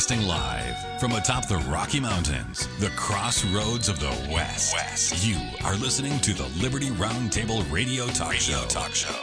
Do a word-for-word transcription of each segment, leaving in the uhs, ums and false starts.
Broadcasting live from atop the Rocky Mountains, the crossroads of the West. West. You are listening to the Liberty Roundtable Radio Talk Radio Show. Talk Show.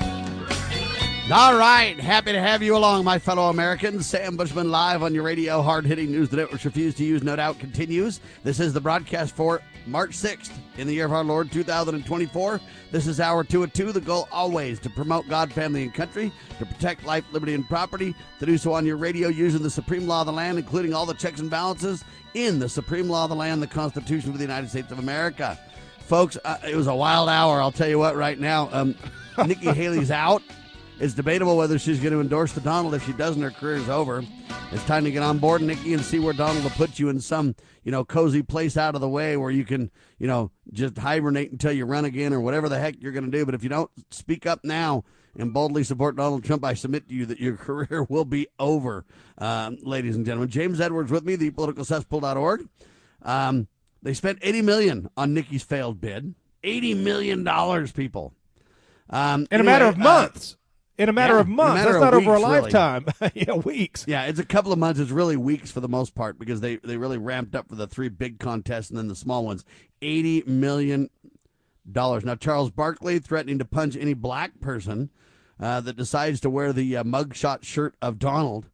All right, happy to have you along, my fellow Americans. Sam Bushman live on your radio. Hard-hitting news the networks refuse to use, no doubt, continues. This is the broadcast for March sixth in the year of our Lord, two thousand twenty-four. This is hour two of two. The goal always to promote God, family, and country, to protect life, liberty, and property, to do so on your radio using the supreme law of the land, including all the checks and balances in the supreme law of the land, the Constitution of the United States of America. Folks, uh, it was a wild hour, I'll tell you what, right now. Um, Nikki Haley's out. It's debatable whether she's going to endorse the Donald. If she doesn't, her career is over. It's time to get on board, Nikki, and see where Donald will put you in some, you know, cozy place out of the way where you can, you know, just hibernate until you run again or whatever the heck you're going to do. But if you don't speak up now and boldly support Donald Trump, I submit to you that your career will be over, um, ladies and gentlemen. James Edwards with me, the political cesspool dot org. Um, they spent eighty million dollars on Nikki's failed bid. eighty million dollars, people. Um, in anyway, a matter of months. Uh, In a matter yeah, of months. Matter That's of not weeks, over a really. lifetime. yeah, weeks. Yeah, it's a couple of months. It's really weeks for the most part because they, they really ramped up for the three big contests and then the small ones. eighty million dollars. Now, Charles Barkley threatening to punch any black person uh, that decides to wear the uh, mugshot shirt of Donald.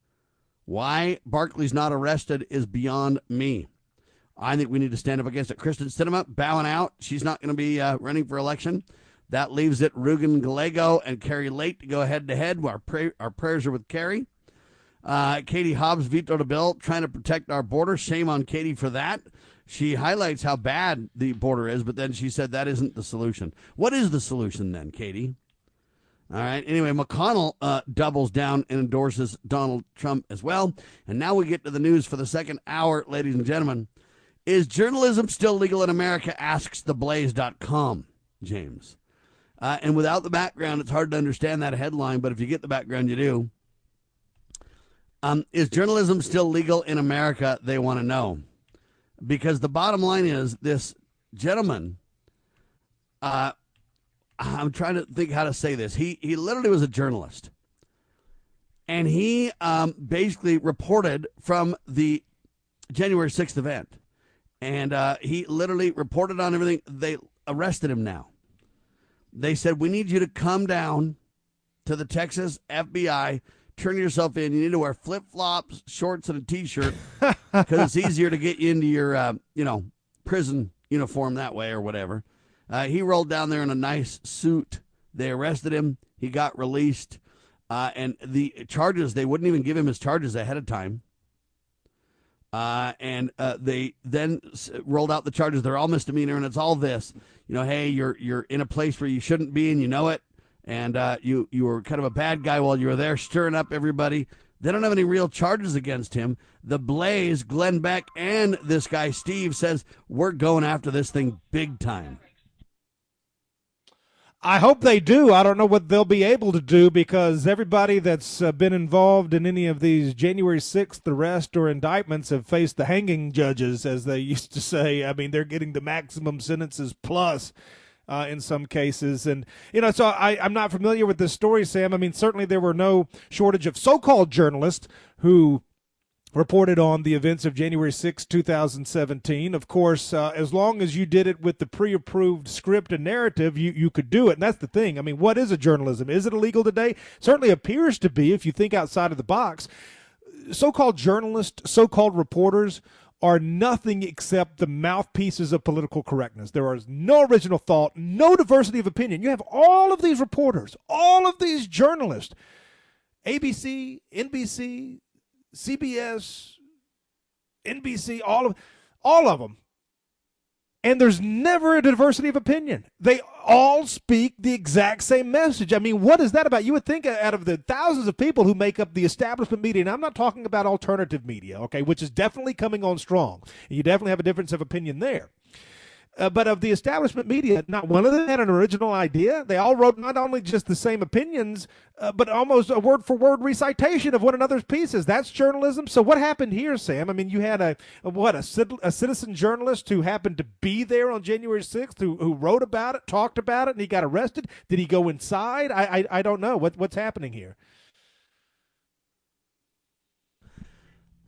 Why Barkley's not arrested is beyond me. I think we need to stand up against it. Kristen Sinema bowing out. She's not going to be uh, running for election. That leaves it Ruben Gallego and Carrie Late to go head-to-head. Our, pray- our prayers are with Carrie. Uh, Katie Hobbs vetoed a bill trying to protect our border. Shame on Katie for that. She highlights how bad the border is, but then she said that isn't the solution. What is the solution then, Katie? All right. Anyway, McConnell uh, doubles down and endorses Donald Trump as well. And now we get to the news for the second hour, ladies and gentlemen. Is journalism still legal in America, asks the blaze dot com, James. Uh, and without the background, it's hard to understand that headline, but if you get the background, you do. Um, is journalism still legal in America? They want to know. Because the bottom line is this gentleman, uh, I'm trying to think how to say this. He, he literally was a journalist. And he um, basically reported from the January sixth event. And uh, he literally reported on everything. They arrested him now. They said, we need you to come down to the Texas F B I, turn yourself in. You need to wear flip-flops, shorts, and a T-shirt because it's easier to get you into your, uh, you know, prison uniform that way or whatever. Uh, he rolled down there in a nice suit. They arrested him. He got released. Uh, and the charges, they wouldn't even give him his charges ahead of time. Uh, and uh, they then rolled out the charges. They're all misdemeanor, and it's all this. You know, hey, you're you're in a place where you shouldn't be, and you know it. And uh, you you were kind of a bad guy while you were there, stirring up everybody. They don't have any real charges against him. The Blaze, Glenn Beck, and this guy Steve says we're going after this thing big time. I hope they do. I don't know what they'll be able to do because everybody that's uh, been involved in any of these January sixth arrests or indictments have faced the hanging judges, as they used to say. I mean, they're getting the maximum sentences plus uh, in some cases. And, you know, so I, I'm not familiar with this story, Sam. I mean, certainly there were no shortage of so-called journalists who reported on the events of January sixth, two thousand seventeen. Of course, uh, as long as you did it with the pre-approved script and narrative, you, you could do it. And that's the thing. I mean, what is a journalism? Is it illegal today? Certainly appears to be if you think outside of the box. So-called journalists, so-called reporters are nothing except the mouthpieces of political correctness. There is no original thought, no diversity of opinion. You have all of these reporters, all of these journalists, A B C, N B C, C B S, N B C, all of all of them. And there's never a diversity of opinion. They all speak the exact same message. I mean, what is that about? You would think out of the thousands of people who make up the establishment media, and I'm not talking about alternative media, okay, which is definitely coming on strong. And you definitely have a difference of opinion there. Uh, but of the establishment media, not one of them had an original idea. They all wrote not only just the same opinions, uh, but almost a word-for-word recitation of one another's pieces. That's journalism. So what happened here, Sam? I mean, you had a, a what, a, a citizen journalist who happened to be there on January sixth, who, who wrote about it, talked about it, and he got arrested. Did he go inside? I I, I don't know. What What's happening here?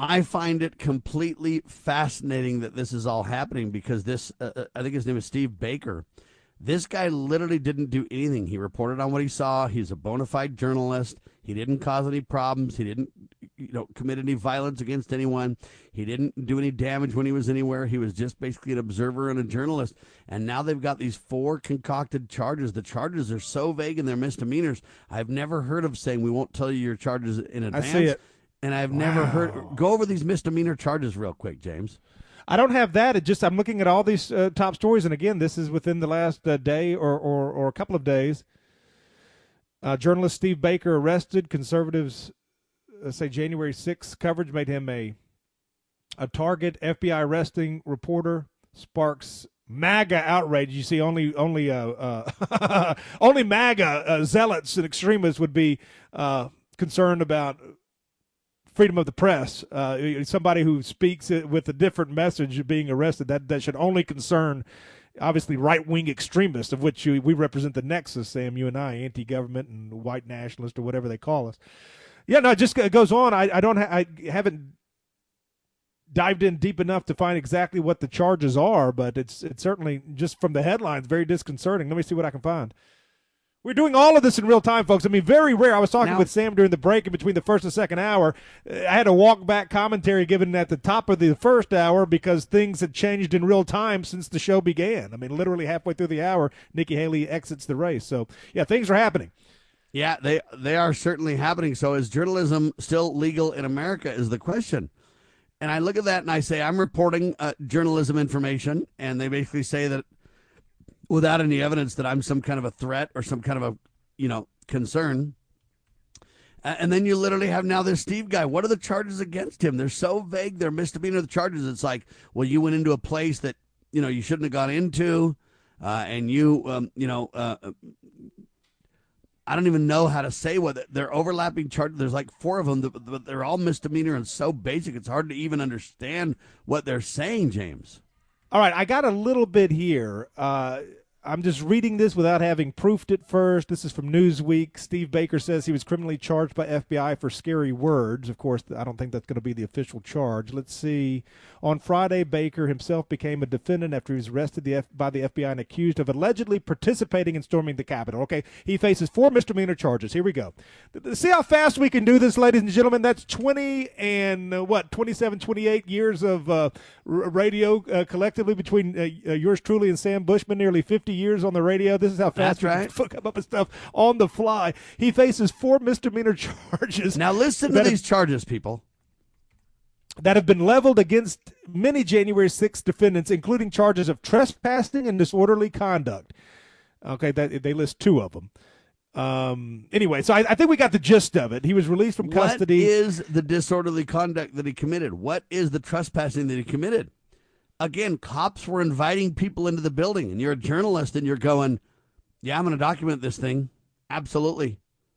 I find it completely fascinating that this is all happening because this, uh, I think his name is Steve Baker. This guy literally didn't do anything. He reported on what he saw. He's a bona fide journalist. He didn't cause any problems. He didn't, you know, commit any violence against anyone. He didn't do any damage when he was anywhere. He was just basically an observer and a journalist. And now they've got these four concocted charges. The charges are so vague and they're misdemeanors. I've never heard of saying we won't tell you your charges in advance. I see it. And I've Wow. never heard. Go over these misdemeanor charges real quick, James. I don't have that. It just I'm looking at all these uh, top stories, and again, this is within the last uh, day or, or or a couple of days. Uh, journalist Steve Baker arrested. Conservatives uh, say January sixth coverage made him a a target. F B I arresting reporter sparks MAGA outrage. You see, only only uh, uh only MAGA uh, zealots and extremists would be uh, concerned about freedom of the press. Uh, somebody who speaks with a different message being arrested, that, that should only concern, obviously, right-wing extremists, of which you, we represent the nexus, Sam, you and I, anti-government and white nationalist or whatever they call us. Yeah, no, it just it goes on. I, I don't ha- I haven't dived in deep enough to find exactly what the charges are, but it's it's certainly, just from the headlines, very disconcerting. Let me see what I can find. We're doing all of this in real time, folks. I mean, very rare. I was talking now, with Sam during the break in between the first and second hour. I had a walk-back commentary given at the top of the first hour because things had changed in real time since the show began. I mean, literally halfway through the hour, Nikki Haley exits the race. So, yeah, things are happening. Yeah, they they are certainly happening. So is journalism still legal in America is the question. And I look at that and I say, I'm reporting uh, journalism information, and they basically say that without any evidence that I'm some kind of a threat or some kind of a, you know, concern. And then you literally have now this Steve guy. What are the charges against him? They're so vague. They're misdemeanor charges. It's like, well, you went into a place that, you know, you shouldn't have gone into, uh, and you, um, you know, uh, I don't even know how to say what they're overlapping charges. There's like four of them, but they're all misdemeanor and so basic. It's hard to even understand what they're saying, James. All right, I got a little bit here. Uh, I'm just reading this without having proofed it first. This is from Newsweek. Steve Baker says he was criminally charged by F B I for scary words. Of course, I don't think that's going to be the official charge. Let's see. On Friday, Baker himself became a defendant after he was arrested the F- by the F B I and accused of allegedly participating in storming the Capitol. Okay, he faces four misdemeanor charges. Here we go. See how fast we can do this, ladies and gentlemen? That's twenty and, uh, what, twenty-seven, twenty-eight years of uh, r- radio uh, collectively between uh, uh, yours truly and Sam Bushman, nearly fifty years on the radio. This is how fast That's we right. can come up with stuff on the fly. He faces four misdemeanor charges. Now listen to these charges, people. That have been leveled against many January sixth defendants, including charges of trespassing and disorderly conduct. Okay, that, they list two of them. Um, anyway, so I, I think we got the gist of it. He was released from custody. What is the disorderly conduct that he committed? What is the trespassing that he committed? Again, cops were inviting people into the building, and you're a journalist, and you're going, yeah, I'm going to document this thing. Absolutely.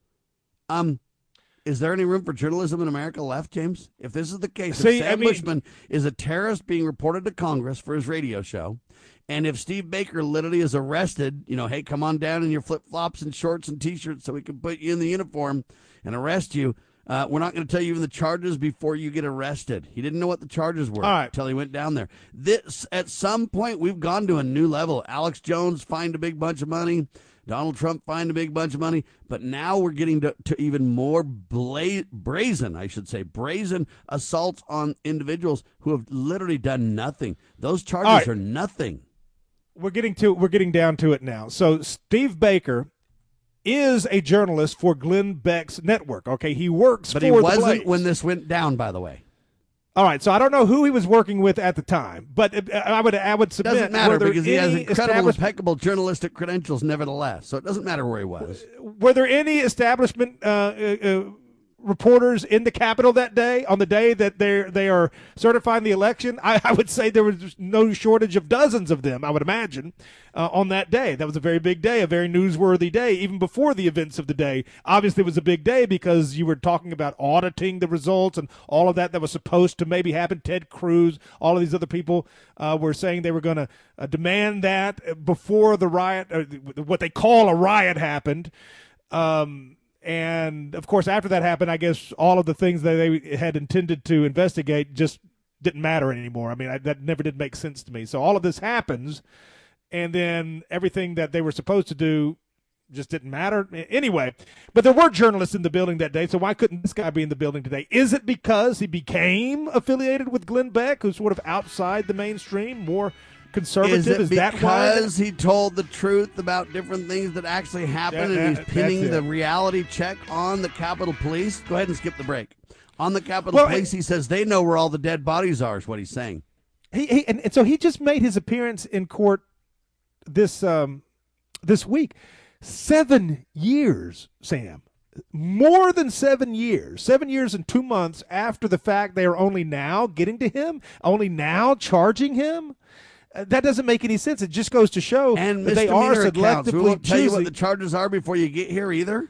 Um, is there any room for journalism in America left, James? If this is the case, See, if Sam I mean, Bushman is a terrorist being reported to Congress for his radio show, and if Steve Baker literally is arrested, you know, hey, come on down in your flip-flops and shorts and T-shirts so we can put you in the uniform and arrest you, Uh, we're not going to tell you even the charges before you get arrested. He didn't know what the charges were All right. until he went down there. This, at some point, we've gone to a new level. Alex Jones fined a big bunch of money. Donald Trump fined a big bunch of money. But now we're getting to, to even more bla- brazen, I should say, brazen assaults on individuals who have literally done nothing. Those charges right. are nothing. We're getting to we're getting down to it now. So Steve Baker is a journalist for Glenn Beck's network. Okay, he works But for he the wasn't Blaze. when this went down, by the way. All right, so I don't know who he was working with at the time, but I would I would submit Doesn't matter were there because he has any incredible, establish- impeccable journalistic credentials, nevertheless. So it doesn't matter where he was. Were there any establishment uh, uh, uh, reporters in the Capitol that day, on the day that they they are certifying the election? I, I would say there was no shortage of dozens of them, I would imagine, uh, on that day. That was a very big day, a very newsworthy day, even before the events of the day. Obviously, it was a big day because you were talking about auditing the results and all of that that was supposed to maybe happen. Ted Cruz, all of these other people uh, were saying they were going to uh, demand that before the riot, or what they call a riot, happened. Um And, of course, after that happened, I guess all of the things that they had intended to investigate just didn't matter anymore. I mean, I, that never did make sense to me. So all of this happens, and then everything that they were supposed to do just didn't matter anyway. But there were journalists in the building that day, so why couldn't this guy be in the building today? Is it because he became affiliated with Glenn Beck, who's sort of outside the mainstream, more conservative? Is it Is that why? because he told the truth about different things that actually happened, Yeah, and that- he's pinning that's it. the reality check on the Capitol Police? Go ahead and skip the break. On the Capitol Well, Police, he says they know where all the dead bodies are, is what he's saying. He, he and, and so he just made his appearance in court this um, this week. Seven years, Sam. More than seven years. Seven years and two months after the fact, they are only now getting to him, only now charging him. Uh, that doesn't make any sense. It just goes to show And that they are misdemeanor accounts. We selectively won't tell you what choosing. the charges are before you get here either.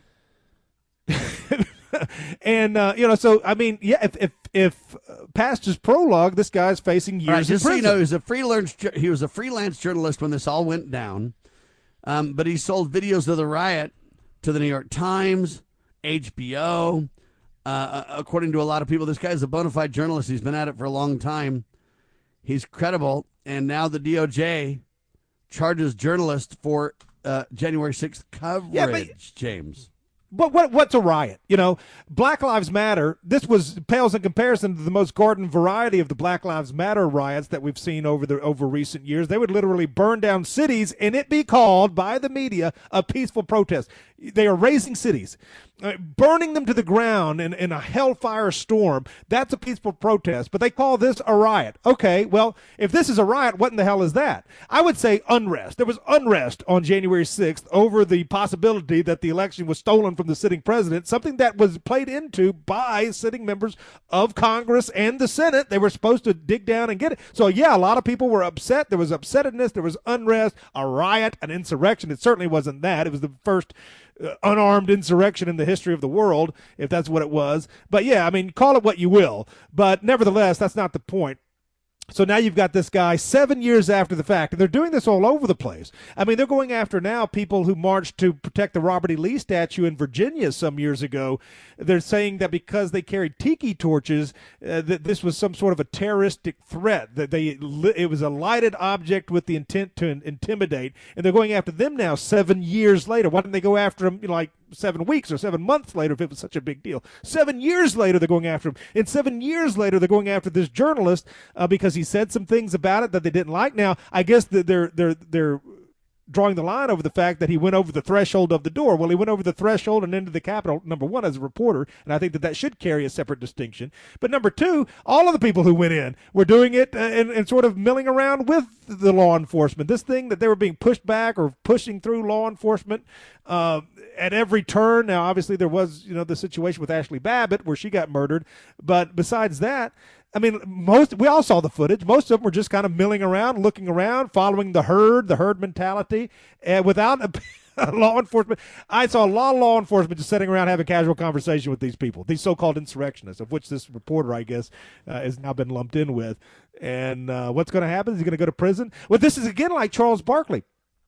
And uh, you know, so I mean, yeah, if if if uh, past his prologue, this guy's facing years All right, in just so you prison. know, he was a freelance. He was a freelance journalist when this all went down, um, but he sold videos of the riot to the New York Times, H B O. Uh, according to a lot of people, this guy's a bona fide journalist. He's been at it for a long time. He's credible, and now the D O J charges journalists for uh, January sixth coverage. Yeah, but- James. But what what's a riot? You know, Black Lives Matter. This was pales in comparison to the most garden variety of the Black Lives Matter riots that we've seen over the over recent years. They would literally burn down cities, and it be called by the media a peaceful protest. They are razing cities, uh, burning them to the ground in, in a hellfire storm. That's a peaceful protest, but they call this a riot. Okay, well, if this is a riot, what in the hell is that? I would say unrest. There was unrest on January sixth over the possibility that the election was stolen from the sitting president, something that was played into by sitting members of Congress and the Senate. They were supposed to dig down and get it. So, yeah, a lot of people were upset. There was upsetness. There was unrest, a riot, an insurrection. It certainly wasn't that. It was the first uh, unarmed insurrection in the history of the world, if that's what it was. But, yeah, I mean, call it what you will. But nevertheless, that's not the point. So now you've got this guy seven years after the fact, and they're doing this all over the place. I mean, they're going after now people who marched to protect the Robert E. Lee statue in Virginia some years ago. They're saying that because they carried tiki torches, uh, that this was some sort of a terroristic threat, that they it was a lighted object with the intent to in- intimidate, and they're going after them now seven years later. Why didn't they go after them, you know, like seven weeks or seven months later if it was such a big deal? Seven years later, they're going after him. And seven years later, they're going after this journalist uh, because he said some things about it that they didn't like. Now, I guess that they're they're they're drawing the line over the fact that he went over the threshold of the door. Well, he went over the threshold and into the Capitol, number one, as a reporter, and I think that that should carry a separate distinction. But number two, all of the people who went in were doing it uh, and, and sort of milling around with the law enforcement. This thing that they were being pushed back or pushing through law enforcement uh, at every turn. Now, obviously, there was, you know, the situation with Ashley Babbitt where she got murdered. But besides that, I mean, most we all saw the footage. Most of them were just kind of milling around, looking around, following the herd, the herd mentality, and without a, a law enforcement. I saw a lot of law enforcement just sitting around having casual conversation with these people, these so-called insurrectionists, of which this reporter, I guess, uh, has now been lumped in with. And uh, what's going to happen? Is he going to go to prison? Well, this is again like Charles Barkley.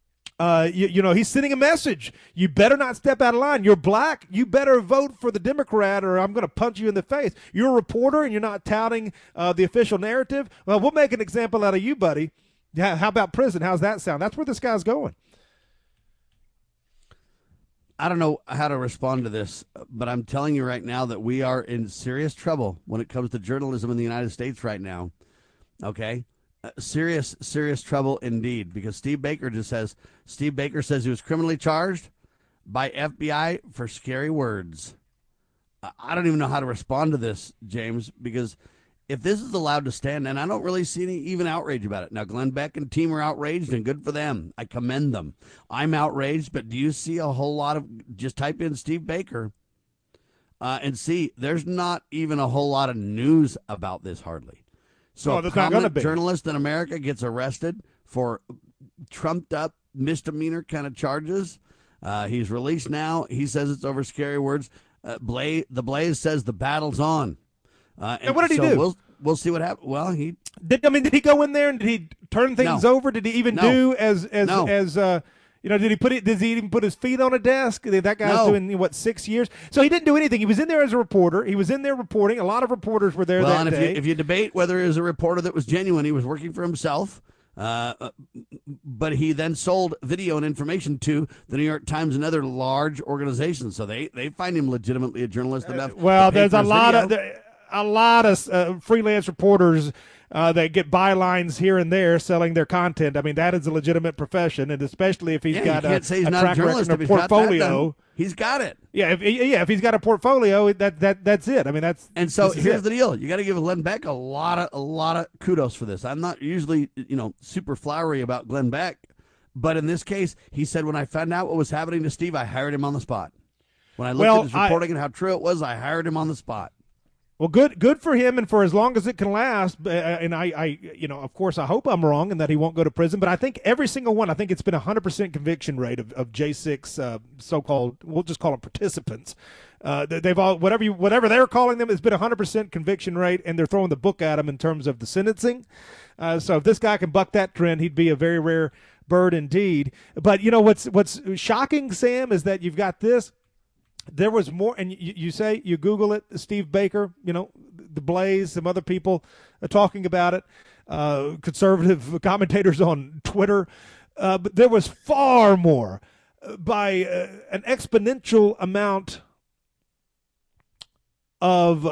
Uh, you, you know, he's sending a message. You better not step out of line. You're black. You better vote for the Democrat or I'm going to punch you in the face. You're a reporter and you're not touting uh, the official narrative. Well, we'll make an example out of you, buddy. Yeah, how about prison? How's that sound? That's where this guy's going. I don't know how to respond to this, but I'm telling you right now that we are in serious trouble when it comes to journalism in the United States right now. Okay? Uh, serious, serious trouble indeed, because Steve Baker just says, Steve Baker says he was criminally charged by F B I for scary words. Uh, I don't even know how to respond to this, James, because if this is allowed to stand, and I don't really see any even outrage about it. Now, Glenn Beck and team are outraged, and good for them. I commend them. I'm outraged, but do you see a whole lot of, just type in Steve Baker uh, and see, there's not even a whole lot of news about this hardly. So Oh, a there's not gonna prominent be. journalist in America gets arrested for trumped up misdemeanor kind of charges. Uh, he's released now. He says it's over scary words. Uh, Blaze, the Blaze says the battle's on. Uh, and And what did he so do? We'll, we'll see what happens. Well, he Did I mean? Did he go in there and did he turn things No. over? Did he even No. do as as No. as uh, You know, did he put it? Does he even put his feet on a desk? That guy's No. doing what six years? So he didn't do anything. He was in there as a reporter. He was in there reporting. A lot of reporters were there Well, that and if day. you, if you debate whether it was a reporter that was genuine, he was working for himself. Uh, but he then sold video and information to the New York Times and other large organizations. So they, they find him legitimately a journalist enough. Uh, well, to pay there's for a his lot video. of there- a lot of uh, freelance reporters uh, that get bylines here and there selling their content. I mean, that is a legitimate profession, and especially if he's Yeah, got you a, can't say he's a not a track journalist record if or he's got that portfolio. done. He's got it. Yeah, if yeah, if he's got a portfolio, that that that's it. I mean, that's And so this is here's it. the deal: you got to give Glenn Beck a lot of a lot of kudos for this. I'm not usually you know super flowery about Glenn Beck, but in this case, he said when I found out what was happening to Steve, I hired him on the spot. When I looked Well, at his I- reporting and how true it was, I hired him on the spot. Well, good, good for him, and for as long as it can last. Uh, and I, I, you know, of course, I hope I'm wrong and that he won't go to prison. But I think every single one, I think it's been a hundred percent conviction rate of, of J six uh, so-called, we'll just call them participants. Uh, they- they've all whatever you whatever they're calling them, it's been a hundred percent conviction rate, and they're throwing the book at him in terms of the sentencing. Uh, so if this guy can buck that trend, he'd be a very rare bird indeed. But you know what's what's shocking, Sam, is that you've got this. There was more, and you, you say, you Google it, Steve Baker, you know, the Blaze, some other people are talking about it, uh, conservative commentators on Twitter. Uh, but there was far more, uh, by uh, an exponential amount of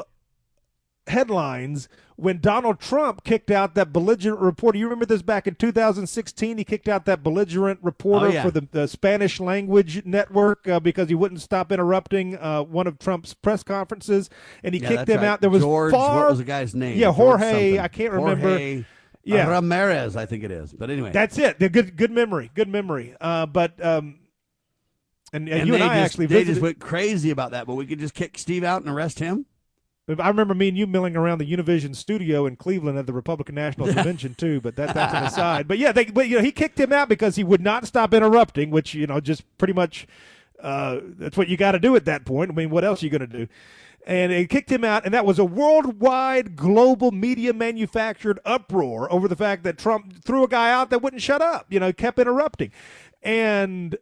headlines when Donald Trump kicked out that belligerent reporter. You remember this back in two thousand sixteen? He kicked out that belligerent reporter Oh, yeah. for the, the Spanish language network uh, because he wouldn't stop interrupting uh, one of Trump's press conferences, and he Yeah, kicked that's him right. out. There was George, far, what was the guy's name? Yeah, George Jorge. something. I can't remember. Jorge Yeah. Ramirez, I think it is. But anyway, That's it. The good, good memory. Good memory. Uh, but um, and, and, and you and they I just, actually they visited. just went crazy about that. But we could just kick Steve out and arrest him. I remember me and you milling around the Univision studio in Cleveland at the Republican National Convention too, but that, that's an aside. But yeah, they, but you know, he kicked him out because he would not stop interrupting, which you know, just pretty much uh, that's what you got to do at that point. I mean, what else are you going to do? And he kicked him out, and that was a worldwide, global media manufactured uproar over the fact that Trump threw a guy out that wouldn't shut up. You know, kept interrupting, and.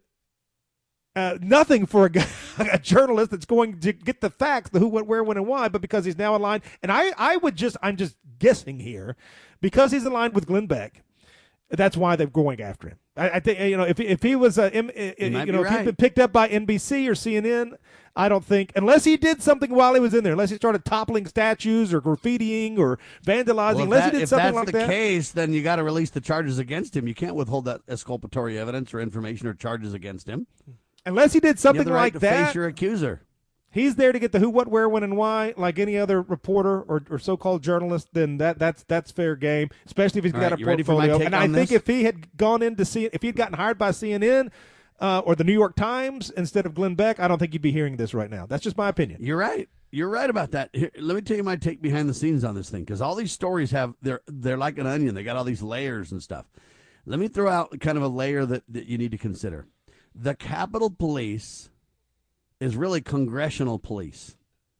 Uh, nothing for a, guy, a journalist that's going to get the facts, the who, what, where, when, and why, but because he's now aligned. And I, I would just, I'm just guessing here, because he's aligned with Glenn Beck, that's why they're going after him. I, I think, you know, if if he was, uh, M, you might know, be if he'd right. been picked up by N B C or C N N, I don't think, unless he did something while he was in there, unless he started toppling statues or graffitiing or vandalizing, Well, if unless that- he did if something that's like the that. case, then you got to release the charges against him. You can't withhold that exculpatory evidence or information or charges against him. Unless he did You have something the right like to that. face your accuser. He's there to get the who, what, where, when, and why, like any other reporter or, or so-called journalist. Then that that's that's fair game, especially if he's All got right, a you ready for my portfolio. take And I on think this? if he had gone into see, if he'd gotten hired by C N N uh, or the New York Times instead of Glenn Beck, I don't think you'd be hearing this right now. That's just my opinion. You're right. You're right about that. Here, let me tell you my take behind the scenes on this thing, because all these stories have they're they're like an onion. They got all these layers and stuff. Let me throw out kind of a layer that, that you need to consider. The Capitol Police is really congressional police.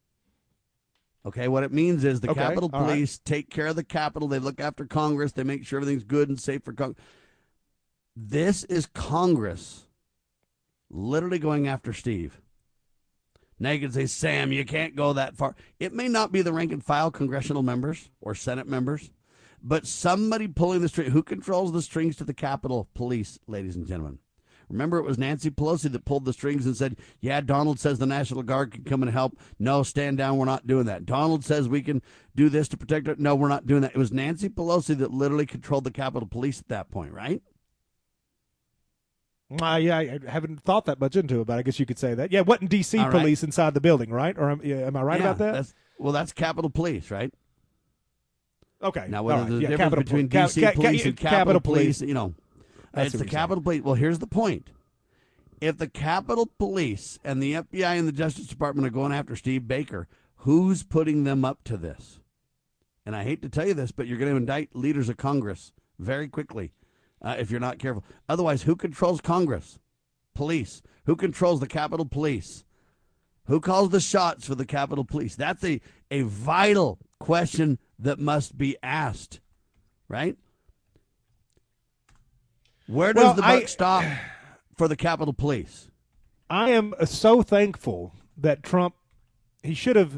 Okay, what it means is the Okay, Capitol all right. Police take care of the Capitol. They look after Congress. They make sure everything's good and safe for Congress. This is Congress literally going after Steve. Now you can say, Sam, you can't go that far. It may not be the rank and file congressional members or Senate members, but somebody pulling the string. Who controls the strings to the Capitol Police, ladies and gentlemen? Remember, it was Nancy Pelosi that pulled the strings and said, yeah, Donald says the National Guard can come and help. No, stand down. We're not doing that. Donald says we can do this to protect it. No, we're not doing that. It was Nancy Pelosi that literally controlled the Capitol Police at that point, right? Uh, yeah, I I haven't thought that much into it, but I guess you could say that. Yeah, wasn't D C All right. police inside the building, right? Or am, yeah, am I right Yeah, about that? That's, well, that's Capitol Police, right? Okay. Now, all whether right. there's a Yeah, difference Capitol between Pol- D C Ca- ca- Police ca- and Capitol, Police, you know, That's it's what the you're Capitol Police. Well, here's the point. If the Capitol Police and the F B I and the Justice Department are going after Steve Baker, who's putting them up to this? And I hate to tell you this, but you're going to indict leaders of Congress very quickly uh, if you're not careful. Otherwise, who controls Congress? Police. Who controls the Capitol Police? Who calls the shots for the Capitol Police? That's a, a vital question that must be asked, right? Where does Well, the buck I- stop? for the Capitol Police? I am so thankful that Trump, he should have,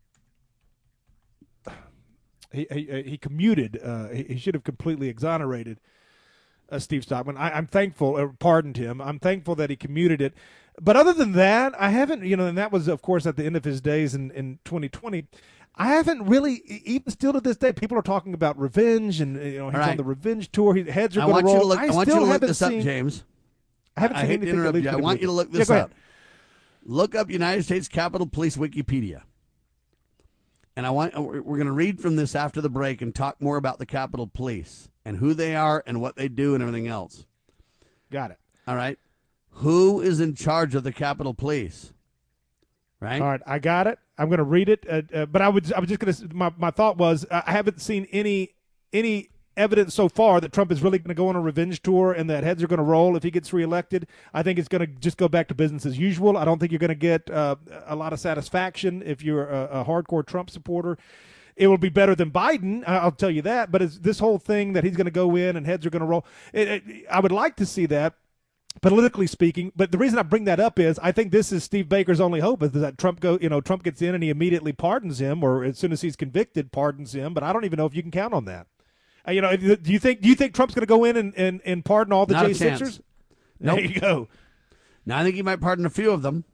he he, he commuted, uh, he, he should have completely exonerated uh, Steve Stockman. I, I'm thankful, or pardoned him. I'm thankful that he commuted it. But other than that, I haven't, you know, and that was, of course, at the end of his days in, in twenty twenty. I haven't really, even still to this day, people are talking about revenge, and you know he's right. on the revenge tour. His heads are I going want to roll. you to look, I, I want you still to look haven't this seen, up, James. I haven't I seen hate to anything that interrupt leads you. me I to want you to look this yeah, go up. Look up United States Capitol Police Wikipedia. And I want we're going to read from this after the break and talk more about the Capitol Police and who they are and what they do and everything else. Got it. All right. Who is in charge of the Capitol Police? Right? All right, I got it. I'm going to read it, uh, uh, but I would I was just going to my my thought was I haven't seen any any evidence so far that Trump is really going to go on a revenge tour and that heads are going to roll if he gets reelected. I think it's going to just go back to business as usual. I don't think you're going to get uh, a lot of satisfaction if you're a, a hardcore Trump supporter. It will be better than Biden, I'll tell you that. But it's this whole thing that he's going to go in and heads are going to roll. It, it, I would like to see that, politically speaking. But the reason I bring that up is I think this is Steve Baker's only hope is that Trump go, you know, Trump gets in and he immediately pardons him, or as soon as he's convicted, pardons him. But I don't even know if you can count on that. Uh, you know, do you think do you think Trump's going to go in and, and, and pardon all the Not a J sixers? chance. Nope. There you go. Now, I think he might pardon a few of them.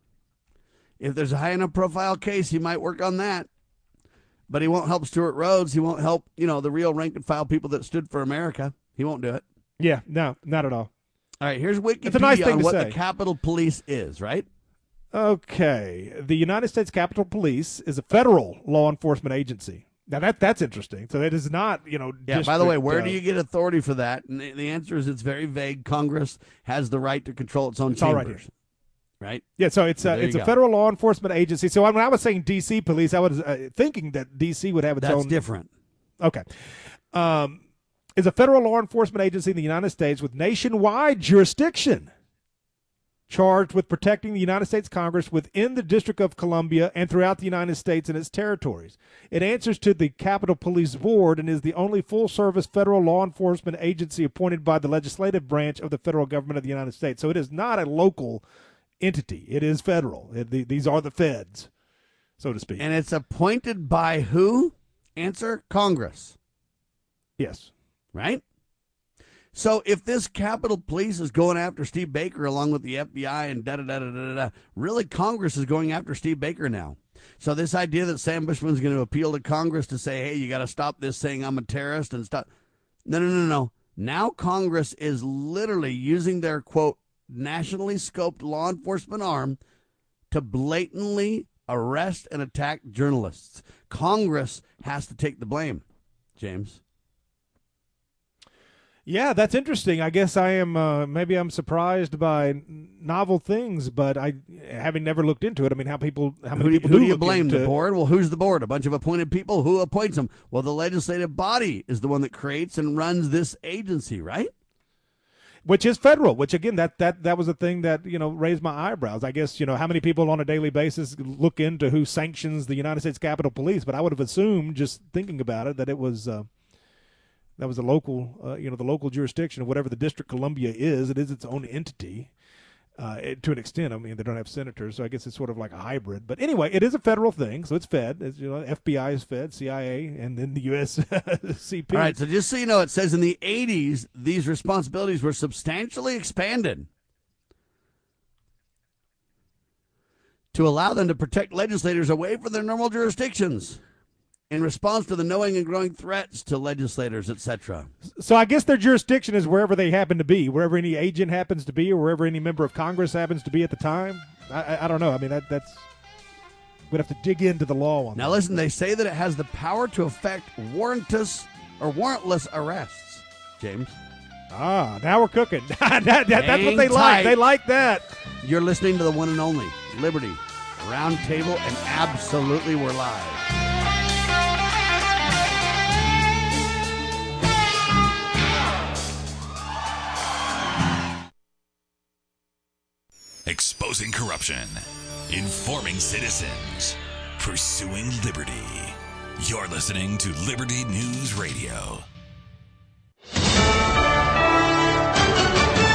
If there's a high enough profile case, he might work on that. But he won't help Stuart Rhodes. He won't help, you know, the real rank and file people that stood for America. He won't do it. Yeah, no, not at all. All right, here's Wikipedia It's a nice thing on to what say. the Capitol Police is, right? Okay. The United States Capitol Police is a federal law enforcement agency. Now, that that's interesting. So it is not, you know, Yeah, by the way, where uh, do you get authority for that? And the, the answer is it's very vague. Congress has the right to control its own It's all right chambers. here. Right? Yeah, so it's There a, you it's a go. federal law enforcement agency. So when I was saying D C police, I was uh, thinking that D C would have its That's own. different. Okay. Um, is a federal law enforcement agency in the United States with nationwide jurisdiction, charged with protecting the United States Congress within the District of Columbia and throughout the United States and its territories. It answers to the Capitol Police Board and is the only full-service federal law enforcement agency appointed by the legislative branch of the federal government of the United States. So it is not a local entity. It is federal. It, the, these are the feds, so to speak. And it's appointed by who? Answer, Congress. Yes. Right? So if this Capitol Police is going after Steve Baker along with the F B I and da-da-da-da-da-da, really Congress is going after Steve Baker now. So this idea that Sam Bushman's going to appeal to Congress to say, hey, you got to stop this saying I'm a terrorist and stop. No, no, no, no. Now Congress is literally using their, quote, nationally scoped law enforcement arm to blatantly arrest and attack journalists. Congress has to take the blame, James. Yeah, that's interesting. I guess I am, uh, maybe I'm surprised by novel things, but I, having never looked into it, I mean, how people, how many Who do you, people who do you look blame? into- The board? Well, who's the board? A bunch of appointed people? Who appoints them? Well, the legislative body is the one that creates and runs this agency, right? Which is federal, which again, that, that, that was a thing that, you know, raised my eyebrows. I guess, you know, how many people on a daily basis look into who sanctions the United States Capitol Police, but I would have assumed, just thinking about it, that it was, uh, that was a local, uh, you know, the local jurisdiction of whatever the District of Columbia is. It is its own entity uh, it, to an extent. I mean, they don't have senators, so I guess it's sort of like a hybrid. But anyway, it is a federal thing, so it's Fed. It's, you know, F B I is Fed, C I A, and then the U S C P. All right, so just so you know, it says in the eighties, these responsibilities were substantially expanded to allow them to protect legislators away from their normal jurisdictions in response to the knowing and growing threats to legislators, et cetera. So I guess their jurisdiction is wherever they happen to be, wherever any agent happens to be, or wherever any member of Congress happens to be at the time. I, I, I don't know. I mean, that, that's we'd have to dig into the law on Now, that. listen, they say that it has the power to effect warrantless or warrantless arrests, James. Ah, now we're cooking. that, that, that's what Hang they tight. like. They like that. You're listening to the one and only Liberty Roundtable, and absolutely we're live. Exposing corruption, informing citizens, pursuing liberty. You're listening to Liberty News Radio. U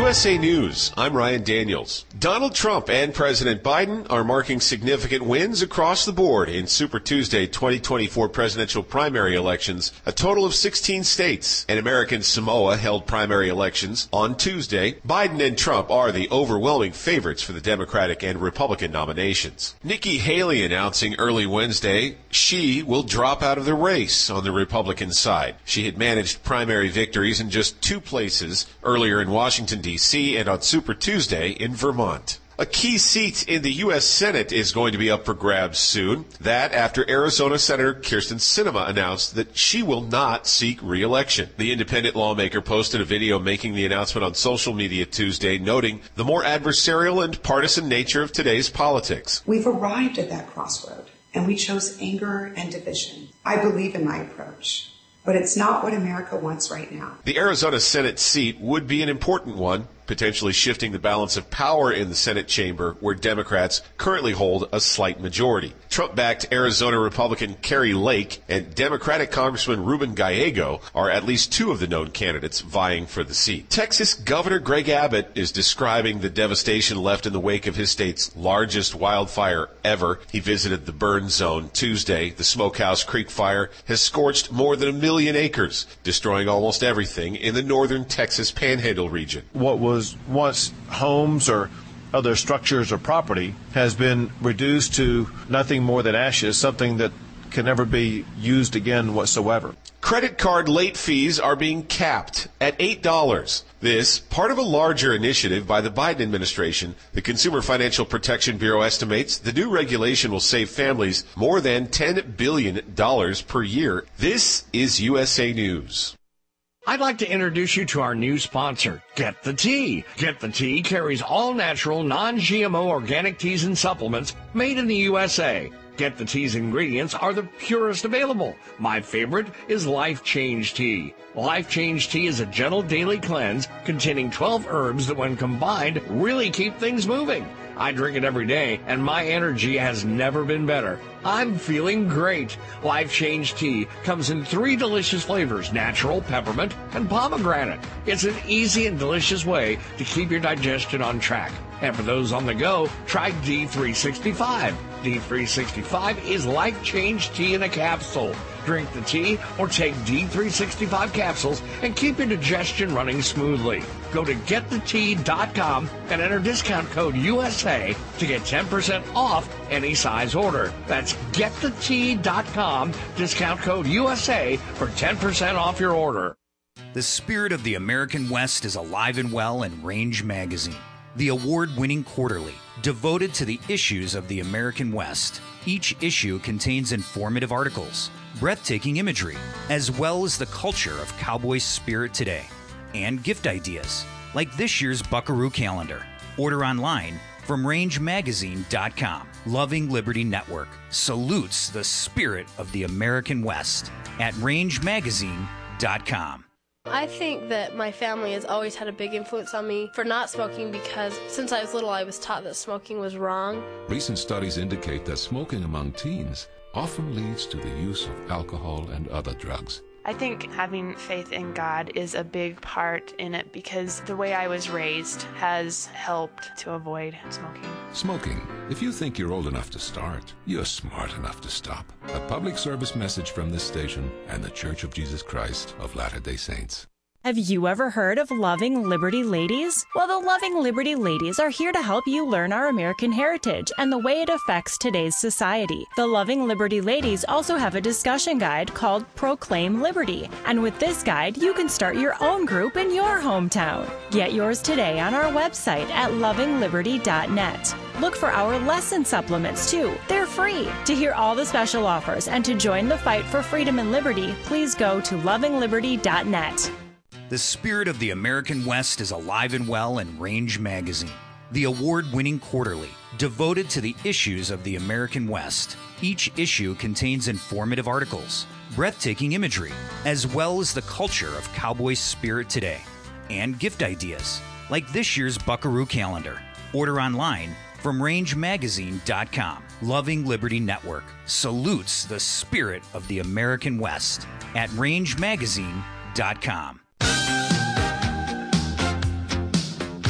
U S A News, I'm Ryan Daniels. Donald Trump and President Biden are marking significant wins across the board in Super Tuesday twenty twenty-four presidential primary elections. A total of sixteen states and American Samoa held primary elections on Tuesday. Biden and Trump are the overwhelming favorites for the Democratic and Republican nominations. Nikki Haley announcing early Wednesday she will drop out of the race on the Republican side. She had managed primary victories in just two places earlier in Washington, D C and on Super Tuesday in Vermont. A key seat in the U S Senate is going to be up for grabs soon. That after Arizona Senator Kyrsten Sinema announced that she will not seek re-election. The independent lawmaker posted a video making the announcement on social media Tuesday, noting the more adversarial and partisan nature of today's politics. We've arrived at that crossroad, and we chose anger and division. I believe in my approach, but it's not what America wants right now. The Arizona Senate seat would be an important one, potentially shifting the balance of power in the Senate chamber, where Democrats currently hold a slight majority. Trump-backed Arizona Republican Kari Lake and Democratic Congressman Ruben Gallego are at least two of the known candidates vying for the seat. Texas Governor Greg Abbott is describing the devastation left in the wake of his state's largest wildfire ever. He visited the burn zone Tuesday. The Smokehouse Creek fire has scorched more than a million acres, destroying almost everything in the northern Texas Panhandle region. What was once homes or other structures or property has been reduced to nothing more than ashes, something that can never be used again whatsoever. Credit card late fees are being capped at eight dollars. This, part of a larger initiative by the Biden administration. The Consumer Financial Protection Bureau estimates the new regulation will save families more than ten billion dollars per year. This is U S A News. I'd like to introduce you to our new sponsor, Get the Tea. Get the Tea carries all-natural, non-G M O organic teas and supplements made in the U S A. Get the Tea's ingredients are the purest available. My favorite is Life Change Tea. Life Change Tea is a gentle daily cleanse containing twelve herbs that, when combined, really keep things moving. I drink it every day, and my energy has never been better. I'm feeling great. Life Change Tea comes in three delicious flavors: natural, peppermint, and pomegranate. It's an easy and delicious way to keep your digestion on track. And for those on the go, try D three sixty-five. D three sixty-five is Life Change Tea in a capsule. Drink the tea or take D three sixty-five capsules and keep your digestion running smoothly. Go to get the tea dot com and enter discount code U S A to get ten percent off any size order. That's get the tea dot com, discount code U S A for ten percent off your order. The spirit of the American West is alive and well in Range Magazine, the award-winning quarterly devoted to the issues of the American West. Each issue contains informative articles, breathtaking imagery, as well as the culture of cowboy spirit today, and gift ideas, like this year's Buckaroo calendar. Order online from range magazine dot com. Loving Liberty Network salutes the spirit of the American West at range magazine dot com. I think that my family has always had a big influence on me for not smoking, because since I was little I was taught that smoking was wrong. Recent studies indicate that smoking among teens often leads to the use of alcohol and other drugs. I think having faith in God is a big part in it, because the way I was raised has helped to avoid smoking. Smoking. If you think you're old enough to start, you're smart enough to stop. A public service message from this station and the Church of Jesus Christ of Latter-day Saints. Have you ever heard of Loving Liberty Ladies? Well, the Loving Liberty Ladies are here to help you learn our American heritage and the way it affects today's society. The Loving Liberty Ladies also have a discussion guide called Proclaim Liberty. And with this guide, you can start your own group in your hometown. Get yours today on our website at loving liberty dot net. Look for our lesson supplements, too. They're free. To hear all the special offers and to join the fight for freedom and liberty, please go to loving liberty dot net. The spirit of the American West is alive and well in Range Magazine, the award-winning quarterly devoted to the issues of the American West. Each issue contains informative articles, breathtaking imagery, as well as the culture of cowboy spirit today, and gift ideas, like this year's Buckaroo calendar. Order online from range magazine dot com. Loving Liberty Network salutes the spirit of the American West at range magazine dot com.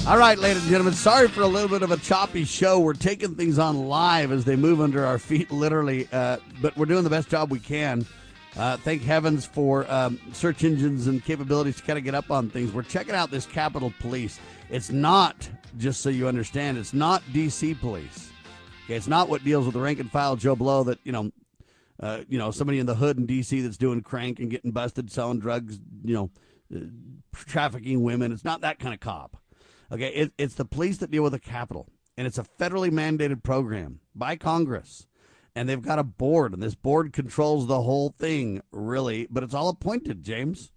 All right, ladies and gentlemen, sorry for a little bit of a choppy show. We're taking things on live as they move under our feet, literally, uh, but we're doing the best job we can. Uh, thank heavens for um, search engines and capabilities to kind of get up on things. We're checking out this Capitol Police. It's not, just so you understand, it's not D C police. Okay, it's not what deals with the rank and file Joe Blow that, you know, uh, you know, somebody in the hood in D C that's doing crank and getting busted, selling drugs, you know, uh, trafficking women. It's not that kind of cop. Okay, it, it's the police that deal with the Capitol, and it's a federally mandated program by Congress, and they've got a board, and this board controls the whole thing, really, but it's all appointed, James.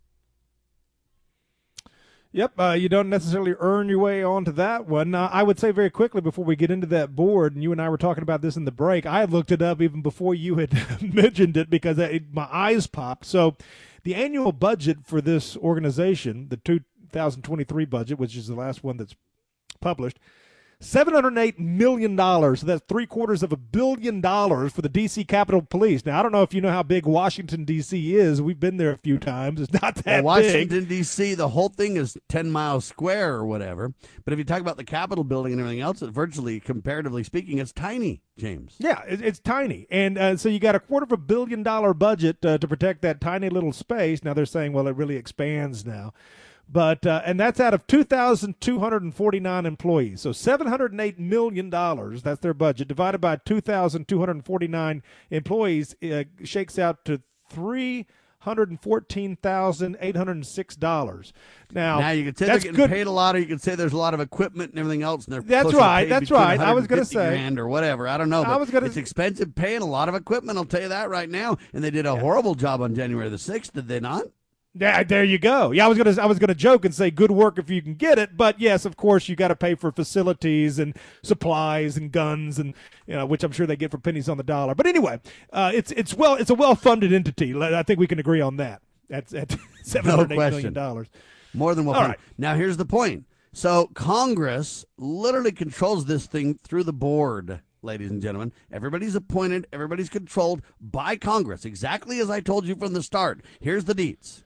Yep, uh, you don't necessarily earn your way onto that one. Uh, I would say very quickly before we get into that board, and you and I were talking about this in the break, I had looked it up even before you had mentioned it because it, my eyes popped. So the annual budget for this organization, the two thousand twenty-three budget, which is the last one that's published, seven hundred eight million dollars. So that's three quarters of a billion dollars for the D C Capitol Police. Now, I don't know if you know how big Washington, D C is. We've been there a few times. It's not that well, Washington, big. D C, the whole thing is ten miles square or whatever. But if you talk about the Capitol building and everything else, it virtually, comparatively speaking, it's tiny, James. Yeah, it, it's tiny. And uh, so you got a quarter of a billion dollar budget uh, to protect that tiny little space. Now they're saying, well, it really expands now. But uh, and that's out of two thousand two hundred forty-nine employees. So seven hundred eight million dollars, that's their budget, divided by two thousand two hundred forty-nine employees, uh, shakes out to three hundred fourteen thousand eight hundred six dollars. Now, now you can say they're getting good. paid a lot, or you can say there's a lot of equipment and everything else. And they're that's right. That's right. I was going to say. Grand or whatever. I don't know. But I was gonna, it's expensive paying a lot of equipment. I'll tell you that right now. And they did a yeah. horrible job on January the sixth, did they not? Yeah, there you go. Yeah, I was gonna I was gonna joke and say good work if you can get it, but yes, of course you got to pay for facilities and supplies and guns and you know which I'm sure they get for pennies on the dollar. But anyway, uh, it's it's well it's a well funded entity. I think we can agree on that. That's at seven hundred eight no million dollars. More than well funded. Right. Now here's the point. So Congress literally controls this thing through the board. Ladies and gentlemen, everybody's appointed, everybody's controlled by Congress, exactly as I told you from the start. Here's the deets.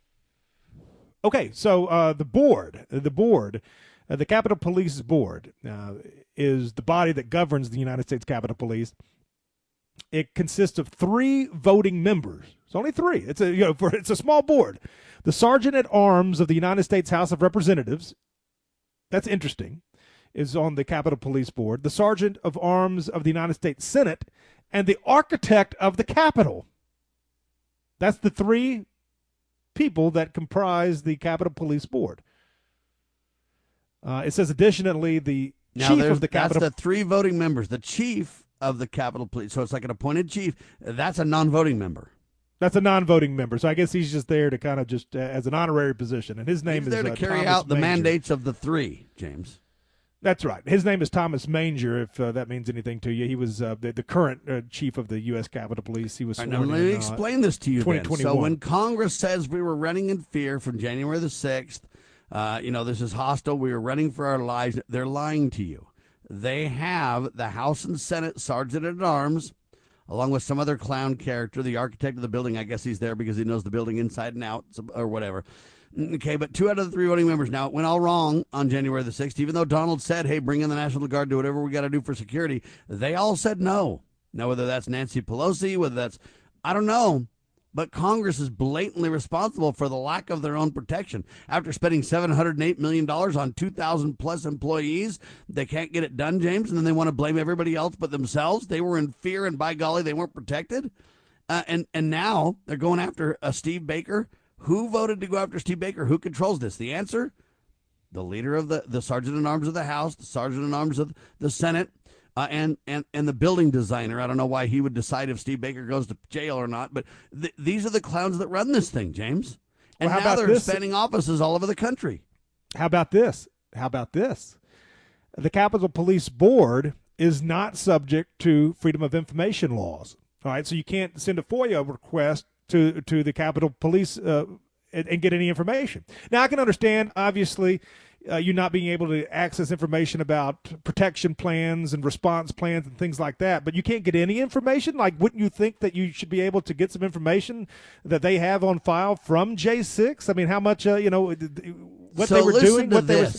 Okay, so uh, the board, the board, uh, the Capitol Police Board uh, is the body that governs the United States Capitol Police. It consists of three voting members. It's only three. It's a you know for, it's a small board. The Sergeant at Arms of the United States House of Representatives. That's interesting. Is on the Capitol Police Board. The Sergeant of Arms of the United States Senate, and the Architect of the Capitol. That's the three people that comprise the Capitol Police Board. Uh, it says additionally the now chief of the Capitol. That's the three voting members. The chief of the Capitol Police. So it's like an appointed chief. That's a non-voting member. That's a non-voting member. So I guess he's just there to kind of just uh, as an honorary position. And his name he's is there to uh, carry Thomas out the Manger. mandates of the three, James. That's right. His name is Thomas Manger, if uh, that means anything to you. He was uh, the, the current uh, chief of the U S Capitol Police. He was sworn right, now, let me in, explain uh, this to you then. So when twenty twenty-one. Congress says we were running in fear from January the sixth, uh, you know, this is hostile, we were running for our lives, they're lying to you. They have the House and Senate Sergeant at Arms, along with some other clown character, the architect of the building. I guess he's there because he knows the building inside and out or whatever. Okay, but two out of the three voting members. Now, it went all wrong on January the sixth. Even though Donald said, hey, bring in the National Guard, do whatever we got to do for security, they all said no. Now, whether that's Nancy Pelosi, whether that's, I don't know, but Congress is blatantly responsible for the lack of their own protection. After spending seven hundred eight million dollars on two thousand plus employees, they can't get it done, James, and then they want to blame everybody else but themselves. They were in fear, and by golly, they weren't protected. Uh, and, and now they're going after uh, Steve Baker. Who voted to go after Steve Baker? Who controls this? The answer? The leader of the, the Sergeant-at-Arms of the House, the Sergeant-at-Arms of the Senate, uh, and, and, and the building designer. I don't know why he would decide if Steve Baker goes to jail or not, but th- these are the clowns that run this thing, James. And well, now they're this? expanding offices all over the country. How about this? How about this? The Capitol Police Board is not subject to Freedom of Information laws. All right, so you can't send a FOIA request to to the Capitol Police uh, and, and get any information. Now, I can understand, obviously, uh, you not being able to access information about protection plans and response plans and things like that, but you can't get any information? Like, wouldn't you think that you should be able to get some information that they have on file from J six? I mean, how much, uh, you know, what so they were listen doing, to what this. they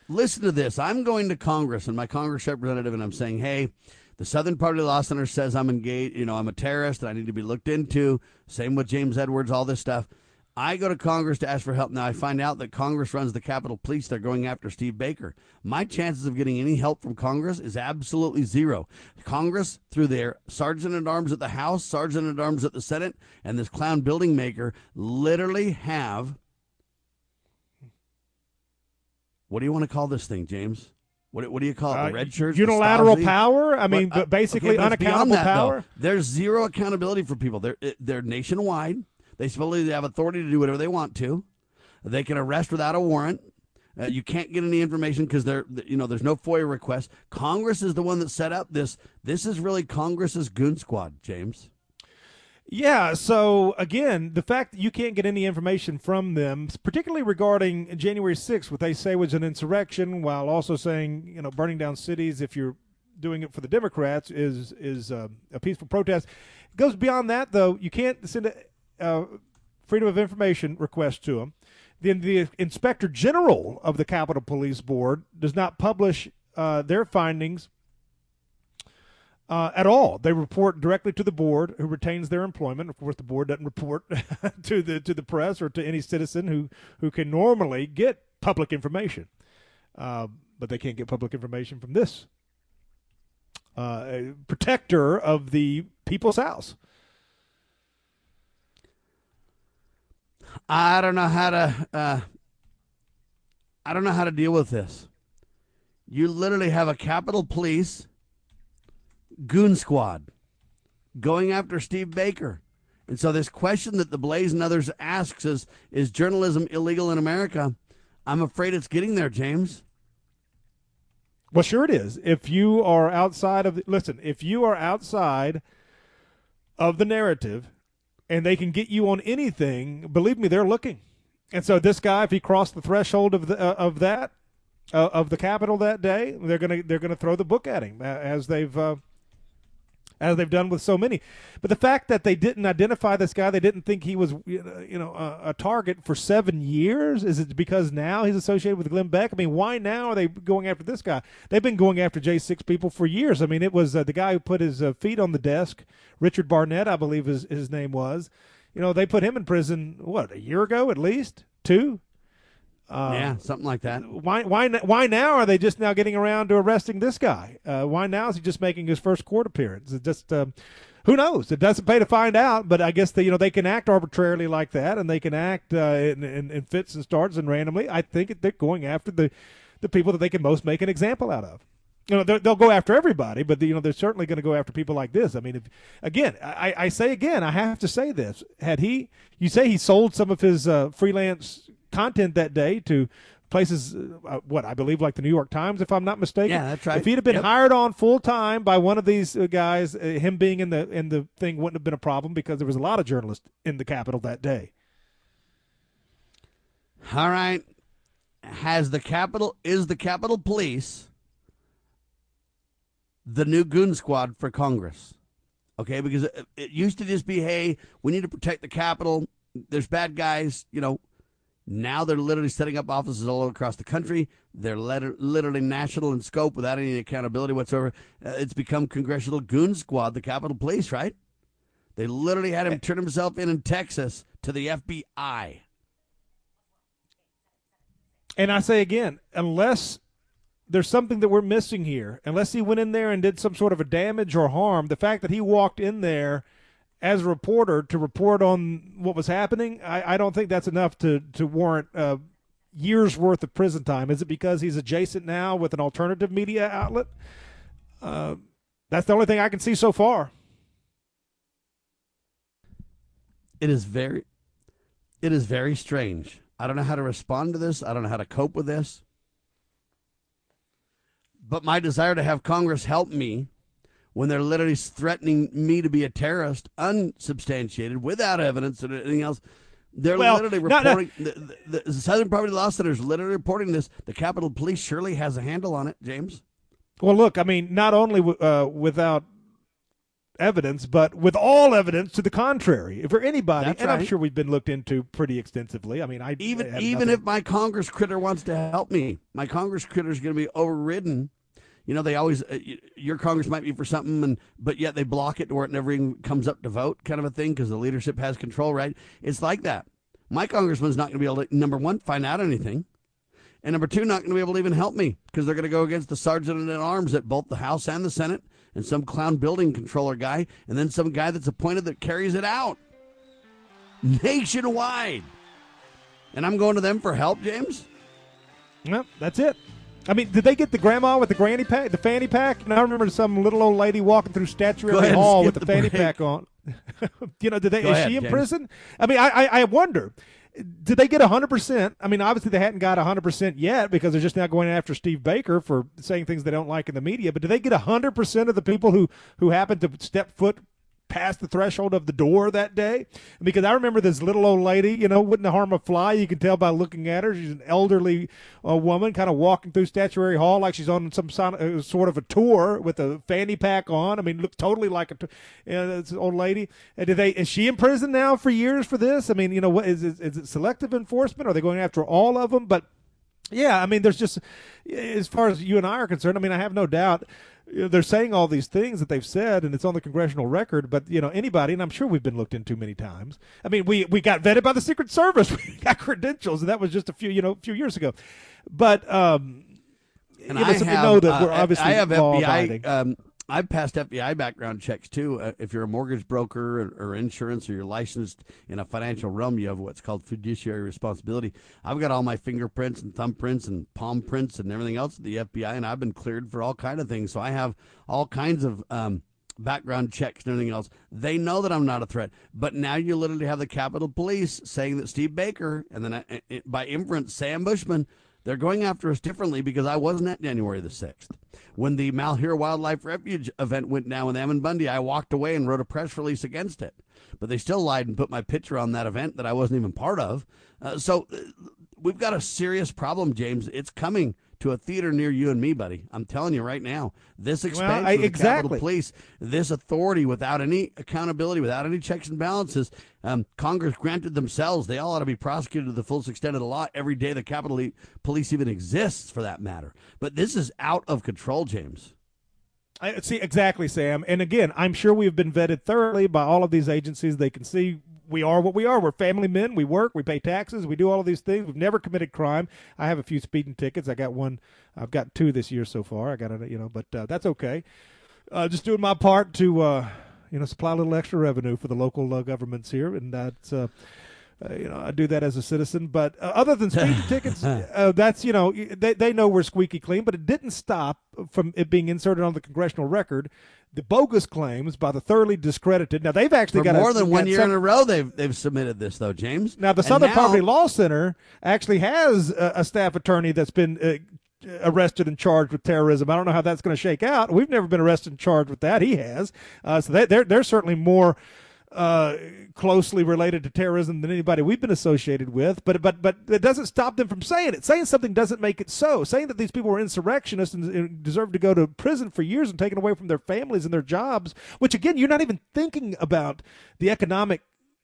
listen to this. I'm going to Congress and my Congress representative, and I'm saying, hey, the Southern Poverty Law Center says I'm engaged, you know, I'm a terrorist and I need to be looked into. Same with James Edwards, all this stuff. I go to Congress to ask for help. Now, I find out that Congress runs the Capitol Police. They're going after Steve Baker. My chances of getting any help from Congress is absolutely zero. Congress, through their Sergeant-at-Arms at the House, Sergeant-at-Arms at the Senate, and this clown building maker literally have, what do you want to call this thing, James? What, what do you call it? The red shirts? Unilateral the Stasi? power? I mean, but, uh, basically okay, but unaccountable that, power? Though. There's zero accountability for people. They're, they're nationwide. They supposedly have authority to do whatever they want to. They can arrest without a warrant. Uh, you can't get any information because they're, you know, there's no FOIA request. Congress is the one that set up this. This is really Congress's goon squad, James. Yeah, so again, the fact that you can't get any information from them, particularly regarding January sixth, what they say was an insurrection, while also saying, you know, burning down cities if you're doing it for the Democrats is is uh, a peaceful protest. It goes beyond that, though. You can't send a uh, freedom of information request to them. Then the Inspector General of the Capitol Police Board does not publish uh, their findings Uh, at all. They report directly to the board, who retains their employment. Of course, the board doesn't report to the to the press or to any citizen who, who can normally get public information. Uh, but they can't get public information from this uh, protector of the people's house. I don't know how to. Uh, I don't know how to deal with this. You literally have a Capitol Police goon squad going after Steve Baker. And so this question that the Blaze and others asks is, is journalism illegal in America? I'm afraid it's getting there, James. Well, sure it is. If you are outside of the, listen, if you are outside of the narrative and they can get you on anything, believe me, they're looking. And so this guy, if he crossed the threshold of the, uh, of that, uh, of the Capitol that day, they're going to, they're going to throw the book at him, uh, as they've, uh, as they've done with so many. But the fact that they didn't identify this guy, they didn't think he was, you know, a, a target for seven years, is it because now he's associated with Glenn Beck? I mean, why now are they going after this guy? They've been going after J six people for years. I mean, it was uh, the guy who put his uh, feet on the desk, Richard Barnett, I believe his, his name was. You know, they put him in prison, what, a year ago at least? Two? Uh, yeah, something like that. Why, why, why now are they just now getting around to arresting this guy? Uh, why now is he just making his first court appearance? It just, uh, who knows? It doesn't pay to find out. But I guess they, you know, they can act arbitrarily like that, and they can act uh, in, in, in fits and starts and randomly. I think they're going after the, the people that they can most make an example out of. You know, they'll go after everybody, but you know they're certainly going to go after people like this. I mean, if, again, I, I say again, I have to say this: had he, you say he sold some of his uh, freelance content that day to places, uh, what I believe, like the New York Times, if I'm not mistaken. Yeah, that's right. If he'd have been yep. hired on full time by one of these uh, guys, uh, him being in the in the thing wouldn't have been a problem because there was a lot of journalists in the Capitol that day. All right, has the Capitol is the Capitol Police the new goon squad for Congress? Okay, because it, it used to just be, hey, we need to protect the Capitol. There's bad guys, you know. Now they're literally setting up offices all across the country. They're let- literally national in scope without any accountability whatsoever. Uh, it's become Congressional Goon Squad, the Capitol Police, right? They literally had him turn himself in in Texas to the F B I. And I say again, unless there's something that we're missing here, unless he went in there and did some sort of a damage or harm, the fact that he walked in there as a reporter to report on what was happening, I, I don't think that's enough to, to warrant uh, years' worth of prison time. Is it because he's adjacent now with an alternative media outlet? Uh, that's the only thing I can see so far. It is very, it is very strange. I don't know how to respond to this. I don't know how to cope with this. But my desire to have Congress help me when they're literally threatening me to be a terrorist, unsubstantiated, without evidence and anything else. They're well, literally no, reporting, no. The, the, the Southern Poverty Law Center is literally reporting this. The Capitol Police surely has a handle on it, James. Well, look, I mean, not only uh, without evidence, but with all evidence to the contrary. For anybody, That's and right. I'm sure we've been looked into pretty extensively. I mean, I Even I even nothing. if my Congress critter wants to help me, my Congress critter is going to be overridden. You know, they always uh, your Congress might be for something, and but yet they block it to where it never even comes up to vote, kind of a thing, because the leadership has control, right? It's like that. My congressman's not going to be able to, number one, find out anything, and number two, not going to be able to even help me, because they're going to go against the sergeant at arms at both the House and the Senate, and some clown building controller guy, and then some guy that's appointed that carries it out nationwide. And I'm going to them for help, James? No, that's it. I mean, did they get the grandma with the granny pack, the fanny pack? And I remember some little old lady walking through Statuary Hall with the, the fanny break. pack on. You know, did they? Go is ahead, she in James. prison? I mean, I, I, I wonder. Did they get one hundred percent? I mean, obviously they hadn't got one hundred percent yet because they're just now going after Steve Baker for saying things they don't like in the media. But did they get one hundred percent of the people who, who happened to step foot past the threshold of the door that day? Because I remember this little old lady, you know, wouldn't harm a fly. You can tell by looking at her. She's an elderly uh, woman kind of walking through Statuary Hall like she's on some son- uh, sort of a tour with a fanny pack on. I mean, looked totally like a t- you know, this old lady. And did they, is she in prison now for years for this? I mean, you know, what is it, is it selective enforcement? Are they going after all of them? But yeah, I mean, there's just, as far as you and I are concerned, I mean, I have no doubt you know, they're saying all these things that they've said, and it's on the congressional record. But you know, anybody, and I'm sure we've been looked into many times. I mean, we we got vetted by the Secret Service, we got credentials, and that was just a few you know a few years ago. But um, And you know, I so have, we know that uh, we're obviously I have law F B I. abiding. Um, I've passed F B I background checks too. Uh, if you're a mortgage broker or, or insurance, or you're licensed in a financial realm, you have what's called fiduciary responsibility. I've got all my fingerprints and thumbprints and palm prints and everything else at the F B I, and I've been cleared for all kind of things. So I have all kinds of um, background checks and everything else. They know that I'm not a threat. But now you literally have the Capitol Police saying that Steve Baker, and then uh, it, by inference Sam Bushman, they're going after us differently because I wasn't at January the sixth. When the Malheur Wildlife Refuge event went down with Ammon Bundy, I walked away and wrote a press release against it. But they still lied and put my picture on that event that I wasn't even part of. Uh, so uh, we've got a serious problem, James. It's coming to a theater near you and me, buddy. I'm telling you right now. This expansion I- of the exactly. Capitol Police, this authority without any accountability, without any checks and balances, um, Congress granted themselves. They all ought to be prosecuted to the fullest extent of the law every day the Capitol e- Police even exists, for that matter. But this is out of control, James. I see exactly, Sam. And again, I'm sure we have been vetted thoroughly by all of these agencies. They can see we are what we are. We're family men. We work. We pay taxes. We do all of these things. We've never committed crime. I have a few speeding tickets. I got one. I've got two this year so far. I got it, you know, but uh, that's okay. Uh, just doing my part to, uh, you know, supply a little extra revenue for the local uh, governments here, and that's. Uh, Uh, you know, I do that as a citizen, but uh, other than speeding tickets, uh, that's, you know, they, they know we're squeaky clean, but it didn't stop from it being inserted on the congressional record. The bogus claims by the thoroughly discredited. Now, they've actually For got more a, than one got year some, in a row, they've they've submitted this, though, James. Now, the And Southern now- Poverty Law Center actually has a, a staff attorney that's been uh, arrested and charged with terrorism. I don't know how that's going to shake out. We've never been arrested and charged with that. He has. Uh, so they, they're they're certainly more uh, closely related to terrorism than anybody we've been associated with. But but but it doesn't stop them from saying it. Saying something doesn't make it so. Saying that these people were insurrectionists and, and deserve to go to prison for years and taken away from their families and their jobs, which, again, you're not even thinking about the economic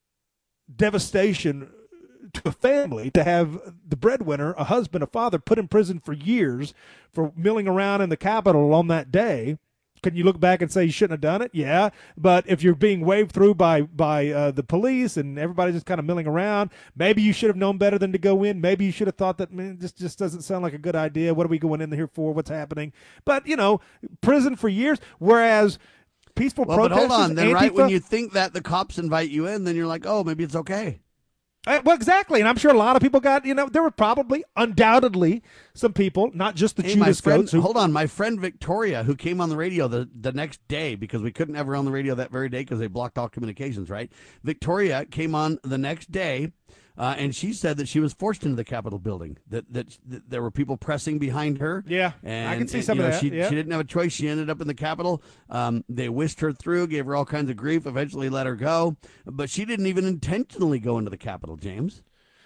devastation to a family to have the breadwinner, a husband, a father, put in prison for years for milling around in the Capitol on that day. Can you look back and say you shouldn't have done it? Yeah, but if you're being waved through by by uh, the police and everybody's just kind of milling around, maybe you should have known better than to go in. Maybe you should have thought that, man, this just doesn't sound like a good idea. What are we going in here for? What's happening? But, you know, prison for years, whereas peaceful Well, but protesters, hold on. Then, Antifa, right when you think that the cops invite you in, then you're like, oh, maybe it's okay. Uh, well, exactly, and I'm sure a lot of people got, you know, there were probably, undoubtedly, some people, not just the Hey, my Judas friend, goats. Who, hold on. My friend Victoria, who came on the radio the, the next day, because we couldn't have her on the radio that very day because they blocked all communications, right? Victoria came on the next day, uh, and she said that she was forced into the Capitol building, that, that that there were people pressing behind her. Yeah, and, I can see and, some you of know, that, She, yeah. she didn't have a choice. She ended up in the Capitol. Um, they whisked her through, gave her all kinds of grief, eventually let her go. But she didn't even intentionally go into the Capitol, James.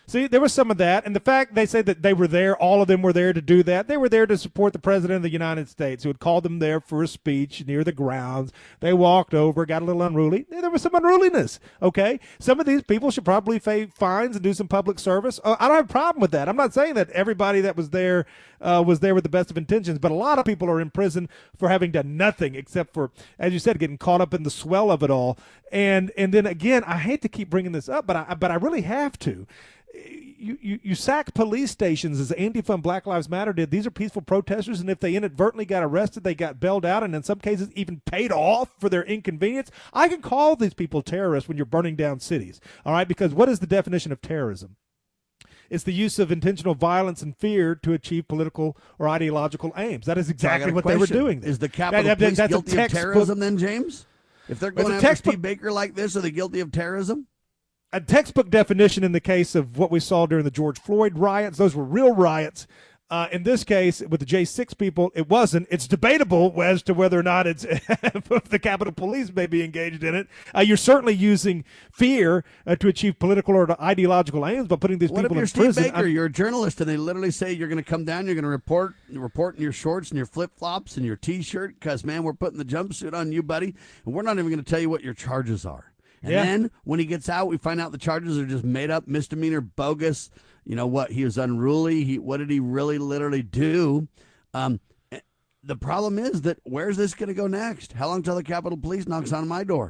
See, there was some of that. And the fact they say that they were there, all of them were there to do that. They were there to support the President of the United States, who had called them there for a speech near the grounds. They walked over, got a little unruly. There was some unruliness, okay? Some of these people should probably pay fines and do some public service. Uh, I don't have a problem with that. I'm not saying that everybody that was there uh, was there with the best of intentions, but a lot of people are in prison for having done nothing except for, as you said, getting caught up in the swell of it all. And and then, again, I hate to keep bringing this up, but I, but I really have to. You, you, you sack police stations as Antifa and Black Lives Matter did. These are peaceful protesters, and if they inadvertently got arrested, they got bailed out, and in some cases even paid off for their inconvenience. I can call these people terrorists when you're burning down cities, all right? Because what is the definition of terrorism? It's the use of intentional violence and fear to achieve political or ideological aims. That is exactly what question. they were doing. Is the Capitol that, that, Police that's guilty of terrorism then, James? If they're going after Steve Baker like this, are they guilty of terrorism? A textbook definition in the case of what we saw during the George Floyd riots. Those were real riots. Uh, in this case, with the J six people, it wasn't. It's debatable as to whether or not it's the Capitol Police may be engaged in it. Uh, you're certainly using fear uh, to achieve political or ideological aims by putting these what people in prison. What if you're Steve Baker? I'm, you're a journalist, and they literally say you're going to come down, you're going to report, report in your shorts and your flip-flops and your T-shirt because, man, we're putting the jumpsuit on you, buddy, and we're not even going to tell you what your charges are. And yeah. then when he gets out, we find out the charges are just made up, misdemeanor, bogus. You know what? He was unruly. He what did he really literally do? Um, the problem is that where's this going to go next? How long till the Capitol Police knocks on my door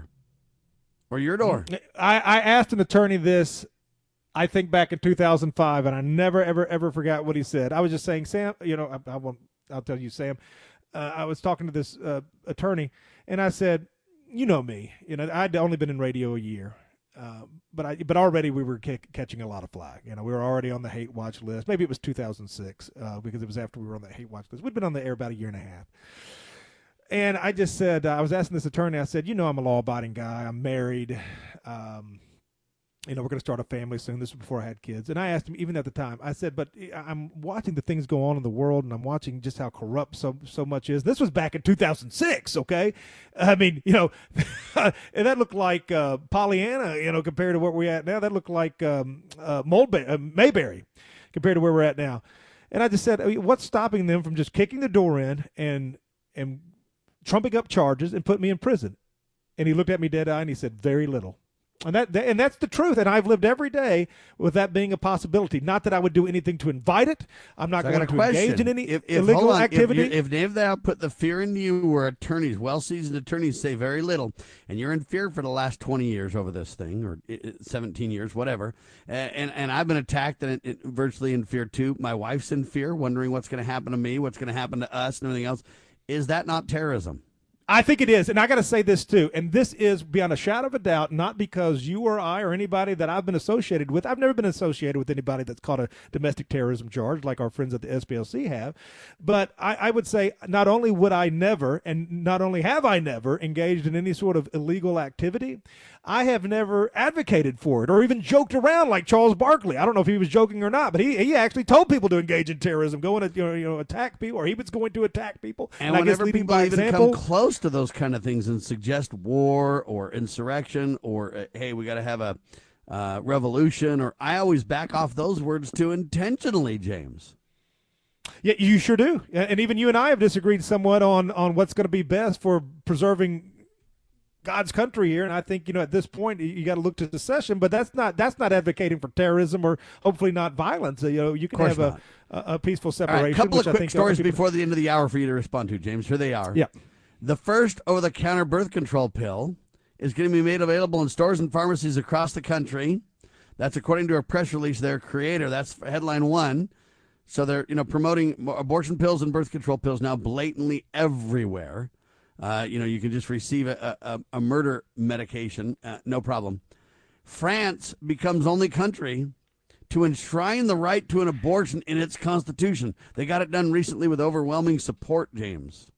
or your door? I, I asked an attorney this, I think back in two thousand five, and I never, ever, ever forgot what he said. I was just saying, Sam, you know, I, I won't, I'll tell you, Sam. Uh, I was talking to this uh, attorney, and I said, you know me, you know, I'd only been in radio a year, uh, but I, but already we were c- catching a lot of flack. You know, we were already on the hate watch list. Maybe it was two thousand six uh, because it was after we were on the hate watch list. We'd been on the air about a year and a half. And I just said, uh, I was asking this attorney, I said, you know, I'm a law-abiding guy. I'm married. Um, you know, we're going to start a family soon. This was before I had kids. And I asked him, even at the time, I said, but I'm watching the things go on in the world, and I'm watching just how corrupt so so much is. This was back in two thousand six, okay? I mean, you know, and that looked like uh, Pollyanna, you know, compared to where we're at now. That looked like um, uh, Mulberry, uh, Mayberry compared to where we're at now. And I just said, I mean, what's stopping them from just kicking the door in and and trumping up charges and putting me in prison? And he looked at me dead-eyed, and he said, very little. And that, and that's the truth. And I've lived every day with that being a possibility. Not that I would do anything to invite it. I'm not so going to question. engage in any if, if, illegal on, activity. If, if they've now put the fear into you, where attorneys, well-seasoned attorneys, say very little, and you're in fear for the last twenty years over this thing, or seventeen years, whatever, and and I've been attacked and it, virtually in fear too. My wife's in fear, wondering what's going to happen to me, what's going to happen to us, and everything else. Is that not terrorism? I think it is, and I got to say this too, and this is beyond a shadow of a doubt, not because you or I or anybody that I've been associated with. I've never been associated with anybody that's caught a domestic terrorism charge like our friends at the S B L C have, but I, I would say not only would I never, and not only have I never engaged in any sort of illegal activity, I have never advocated for it or even joked around like Charles Barkley. I don't know if he was joking or not, but he he actually told people to engage in terrorism, going to you know, you know attack people, or he was going to attack people. And, and whenever I guess leading people by even example, come close to those kind of things and suggest war or insurrection or, uh, hey, we got to have a uh, revolution, or I always back off those words too intentionally, James. Yeah, you sure do. And even you and I have disagreed somewhat on, on what's going to be best for preserving God's country here, and I think you know at this point you got to look to secession, but that's not that's not advocating for terrorism or hopefully not violence. You know, you can have a, a, a peaceful separation. All right, a couple which of I quick think stories people... before the end of the hour for you to respond to, James. Here they are. Yeah, the first over-the-counter birth control pill is going to be made available in stores and pharmacies across the country. That's according to a press release. Their creator. That's headline one. So they're you know promoting abortion pills and birth control pills now blatantly everywhere. Uh, you know, you can just receive a, a, a murder medication, uh, no problem. France becomes only country to enshrine the right to an abortion in its constitution. They got it done recently with overwhelming support, James.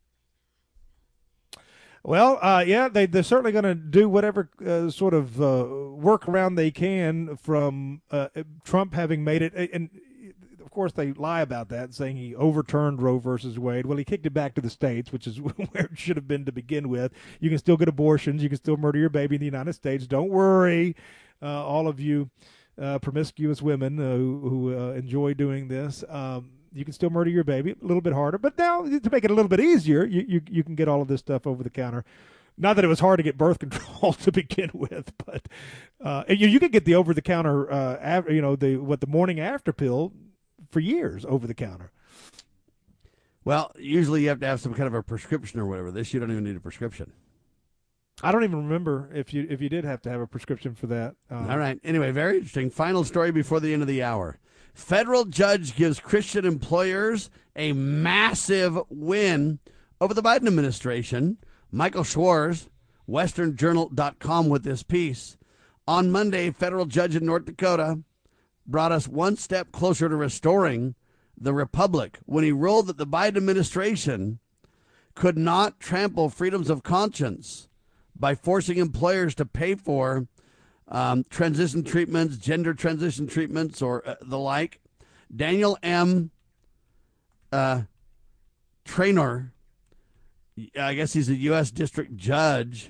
Well, uh, yeah, they, they're certainly going to do whatever uh, sort of uh, workaround they can from uh, Trump having made it. And, of course, they lie about that, saying he overturned Roe versus Wade. Well, he kicked it back to the states, which is where it should have been to begin with. You can still get abortions. You can still murder your baby in the United States. Don't worry, uh, all of you uh, promiscuous women uh, who, who uh, enjoy doing this, um, you can still murder your baby. A little bit harder, but now to make it a little bit easier, you, you, you can get all of this stuff over the counter. Not that it was hard to get birth control to begin with, but uh, you, you could get the over the counter, uh, av- you know, the what the morning after pill for years over the counter. Well, usually you have to have some kind of a prescription or whatever. This, you don't even need a prescription. I don't even remember if you if you did have to have a prescription for that. Um, All right. Anyway, very interesting. Final story before the end of the hour. Federal judge gives Christian employers a massive win over the Biden administration. Michael Schwartz, Western Journal dot com, with this piece. On Monday, a federal judge in North Dakota brought us one step closer to restoring the republic when he ruled that the Biden administration could not trample freedoms of conscience by forcing employers to pay for um, transition treatments, gender transition treatments, or uh, the like. Daniel M. Uh, Traynor, I guess he's a U S district judge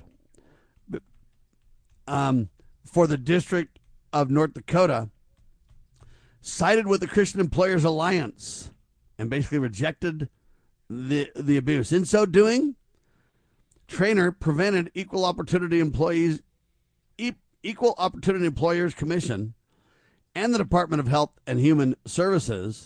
um, for the District of North Dakota, sided with the Christian Employers Alliance and basically rejected the the abuse. In so doing, Traynor prevented Equal Opportunity Employees, e- Equal Opportunity Employers Commission and the Department of Health and Human Services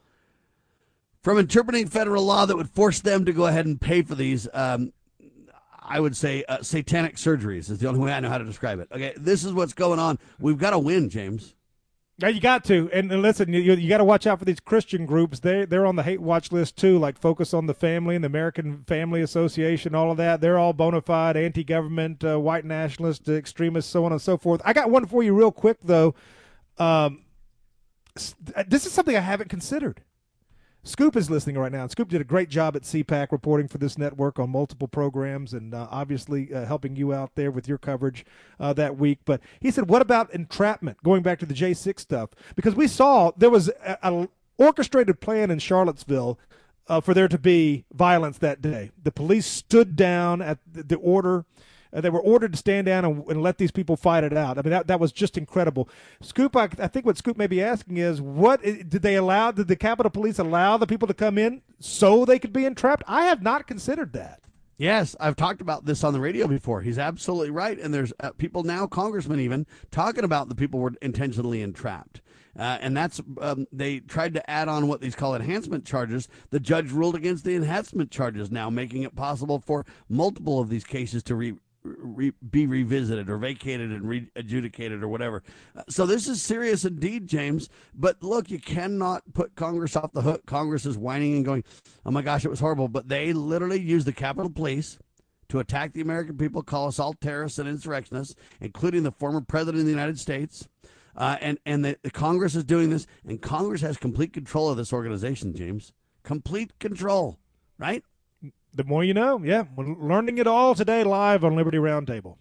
from interpreting federal law that would force them to go ahead and pay for these, um, I would say, uh, satanic surgeries is the only way I know how to describe it. Okay, this is what's going on. We've got to win, James. Yeah, you got to. And, and listen, you, you got to watch out for these Christian groups. They, they're on the hate watch list, too, like Focus on the Family and the American Family Association, all of that. They're all bona fide anti-government, uh, white nationalist, extremists, so on and so forth. I got one for you real quick, though. Um, this is something I haven't considered. Scoop is listening right now. And Scoop did a great job at C PAC reporting for this network on multiple programs and uh, obviously uh, helping you out there with your coverage uh, that week. But he said, what about entrapment, going back to the J six stuff? Because we saw there was an orchestrated plan in Charlottesville uh, for there to be violence that day. The police stood down at the, the order. Uh, they were ordered to stand down and, and let these people fight it out. I mean, that, that was just incredible. Scoop, I, I think what Scoop may be asking is, what did they allow? Did the Capitol Police allow the people to come in so they could be entrapped? I have not considered that. Yes, I've talked about this on the radio before. He's absolutely right. And there's uh, people now, congressmen even, talking about the people were intentionally entrapped. Uh, and that's, um, they tried to add on what these call enhancement charges. The judge ruled against the enhancement charges now, making it possible for multiple of these cases to re Re, be revisited or vacated and re-adjudicated or whatever. Uh, so this is serious indeed, James. But look, you cannot put Congress off the hook. Congress is whining and going, oh my gosh, it was horrible. But they literally used the Capitol Police to attack the American people, call us all terrorists and insurrectionists, including the former president of the United States. Uh, and and the, the Congress is doing this, and Congress has complete control of this organization, James. Complete control, right? The more you know, yeah. We're learning it all today live on Liberty Roundtable.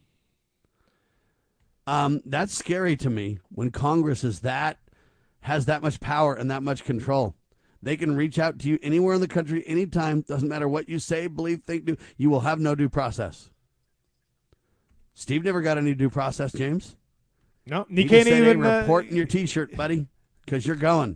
Um, that's scary to me when Congress is that has that much power and that much control. They can reach out to you anywhere in the country, anytime. Doesn't matter what you say, believe, think, do. You will have no due process. Steve never got any due process, James. No, you he can't say, even hey, report uh, in your T-shirt, buddy, because you're going.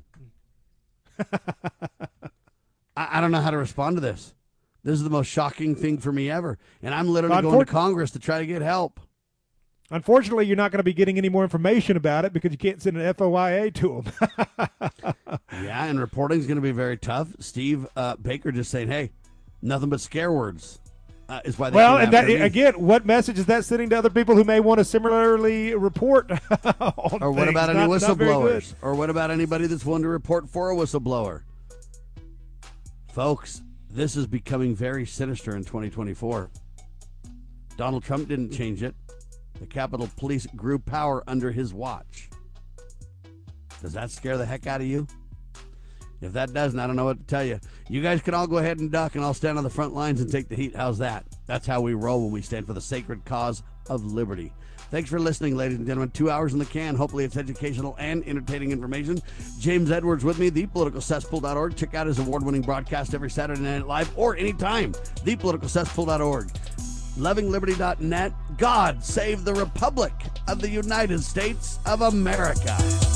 I, I don't know how to respond to this. This is the most shocking thing for me ever. And I'm literally going to Congress to try to get help. Unfortunately, you're not going to be getting any more information about it because you can't send an F O I A to them. Yeah, and reporting is going to be very tough. Steve uh, Baker just saying, hey, nothing but scare words uh, is why they Well, and that, again, what message is that sending to other people who may want to similarly report on Or what things? about any not, whistleblowers? Not or what about anybody that's willing to report for a whistleblower? Folks, this is becoming very sinister in twenty twenty-four. Donald Trump didn't change it. The Capitol Police grew power under his watch. Does that scare the heck out of you? If that doesn't, I don't know what to tell you. You guys can all go ahead and duck, and I'll stand on the front lines and take the heat. How's that? That's how we roll when we stand for the sacred cause of liberty. Thanks for listening, ladies and gentlemen. Two hours in the can. Hopefully it's educational and entertaining information. James Edwards with me, the political cesspool dot org. Check out his award-winning broadcast every Saturday Night Live or anytime, the political cesspool dot org. loving liberty dot net. God save the Republic of the United States of America.